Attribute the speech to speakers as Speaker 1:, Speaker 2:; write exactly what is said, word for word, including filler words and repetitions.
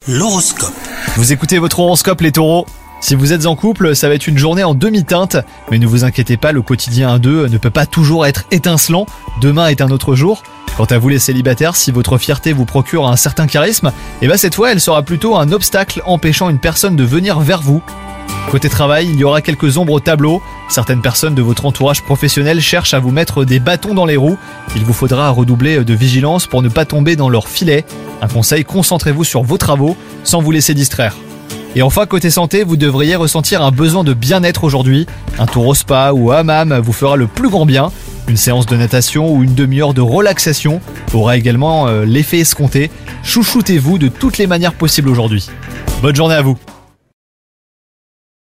Speaker 1: L'horoscope.
Speaker 2: Vous écoutez votre horoscope les taureaux. Si vous êtes en couple, ça va être une journée en demi-teinte. Mais ne vous inquiétez pas, le quotidien à deux ne peut pas toujours être étincelant. Demain est un autre jour. Quant à vous les célibataires, si votre fierté vous procure un certain charisme, eh ben cette fois elle sera plutôt un obstacle empêchant une personne de venir vers vous. Côté travail, il y aura quelques ombres au tableau. Certaines personnes de votre entourage professionnel cherchent à vous mettre des bâtons dans les roues. Il vous faudra redoubler de vigilance pour ne pas tomber dans leur filet. Un conseil, concentrez-vous sur vos travaux sans vous laisser distraire. Et enfin, côté santé, vous devriez ressentir un besoin de bien-être aujourd'hui. Un tour au spa ou au hammam vous fera le plus grand bien. Une séance de natation ou une demi-heure de relaxation aura également euh, l'effet escompté. Chouchoutez-vous de toutes les manières possibles aujourd'hui. Bonne journée à vous.